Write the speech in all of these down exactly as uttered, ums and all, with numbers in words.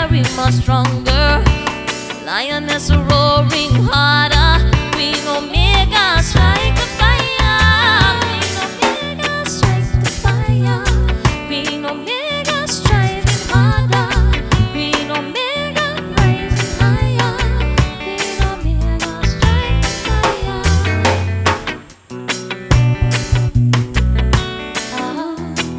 very much stronger. Lioness roaring harder. Queen Omega strike the fire. Queen Omega strike the fire. Queen Omega striving harder. Queen Omega rising higher. Queen Omega strike the fire. Uh-huh.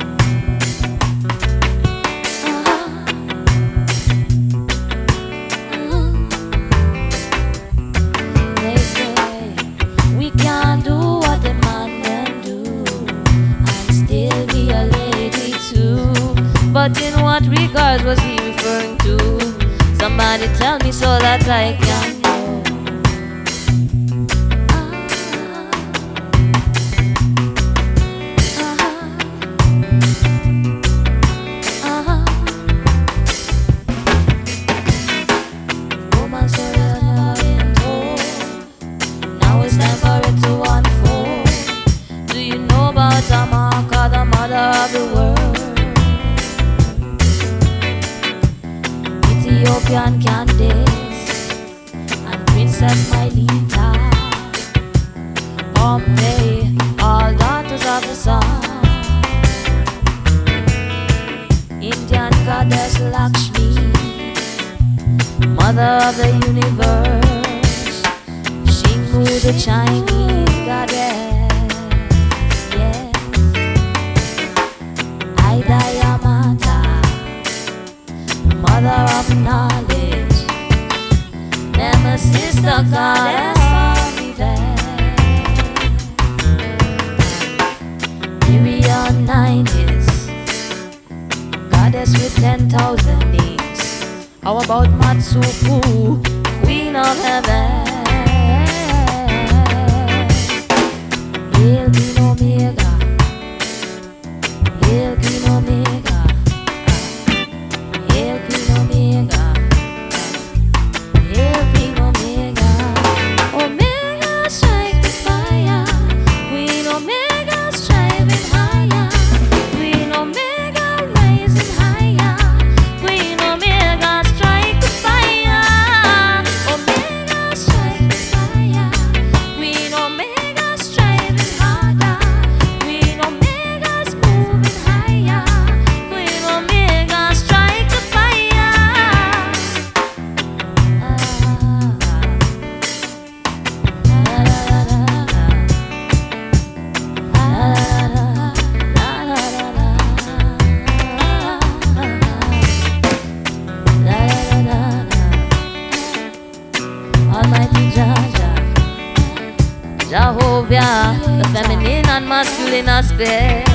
But in what regards was he referring to? Somebody tell me so that I can know. Uh-huh. Uh-huh. Woman story has never been told. Now it's time for it to unfold. Do you know about Amaka, the mother of the world? Ethiopian Candace and Princess Mylita, Pompeii, all daughters of the sun. Indian goddess Lakshmi, mother of the universe. Shingu, the Chinese goddess, yes. Ida Yamata, mother of knowledge. Nemesis, the goddess of event. Miriam Nineties, goddess with ten thousand names. How about Matsuku, queen of heaven? Hail Queen Omega, hail Queen Omega. Almighty Jah, Jehovah, the feminine and masculine aspect.